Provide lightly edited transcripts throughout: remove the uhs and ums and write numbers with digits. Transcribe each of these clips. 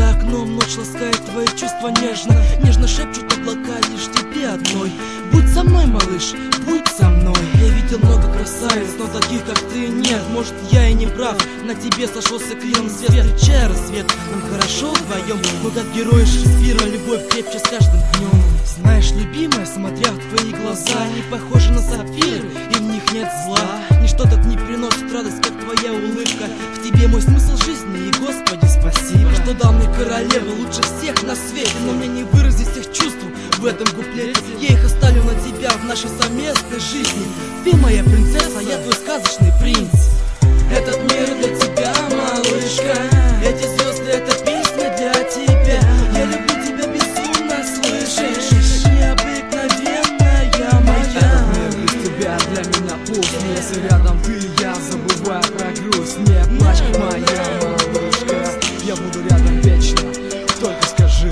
За окном ночь ласкает твои чувства нежно. Нежно шепчут облака лишь тебе одной. Будь со мной, малыш, будь со мной. Я видел много красавиц, но таких как ты нет. Может, я и не прав, на тебе сошелся клином свет. Встречая рассвет, нам хорошо вдвоем. Мы как герои Шекспира, любовь крепче с каждым днем. Знаешь, любимая, смотря в твои глаза, они похожи на сапфиры, и в них нет зла. Ничто так не приносит радость, как твоя улыбка. В тебе мой смысл жизни, и Господи спасибо, что дал мне королеву лучше всех на свете. Но мне не выразить всех чувств в этом куплете. Я их оставлю на тебя в нашей совместной жизни. Ты моя принцесса, я твой сказочный принц. Этот мир для тебя, малышка. Эти звезды, это песня для тебя. Я люблю тебя безумно, слышишь? Необыкновенная моя. Этот мир без тебя для меня пуст. Если рядом ты, я забываю про грусть. Не плачь, моя малышка, я буду рядом вечно, только скажи.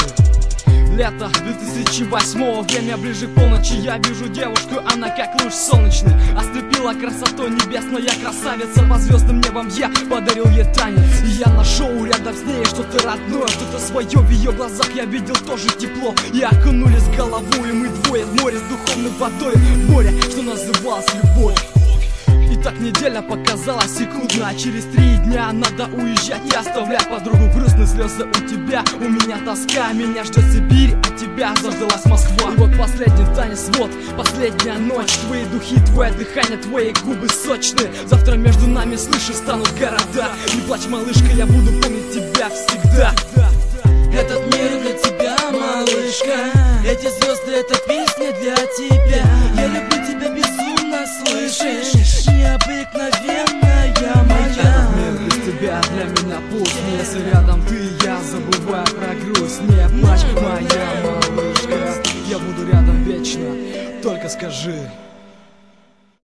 Лето 2008-го, время ближе к полночи. Я вижу девушку, она как луч солнечный. Ослепила красотой небесная красавица. По звездным небом я подарил ей танец. И я нашел рядом с ней что-то родное, что-то свое. В ее глазах я видел тоже тепло. И окунулись головой, и мы двое в море с духовной водой. Море, что называлось любовь. И так неделя показалась секундно, а через 3 дня надо уезжать и оставлять подругу. Грустные слезы у тебя, у меня тоска. Меня ждет Сибирь, а тебя заждалась Москва. И вот последний танец, вот последняя ночь. Твои духи, твое дыхание, твои губы сочные. Завтра между нами, слышишь, станут города. Не плачь, малышка, я буду помнить тебя всегда. Этот мир для тебя, малышка. Эти звезды, это песня для тебя. Я люблю тебя безумно, слышишь? Необыкновенная моя. Этот мир без тебя для меня пуст. Если рядом ты, я забываю про грусть. Не плачь, моя малышка, я буду рядом вечно, только скажи.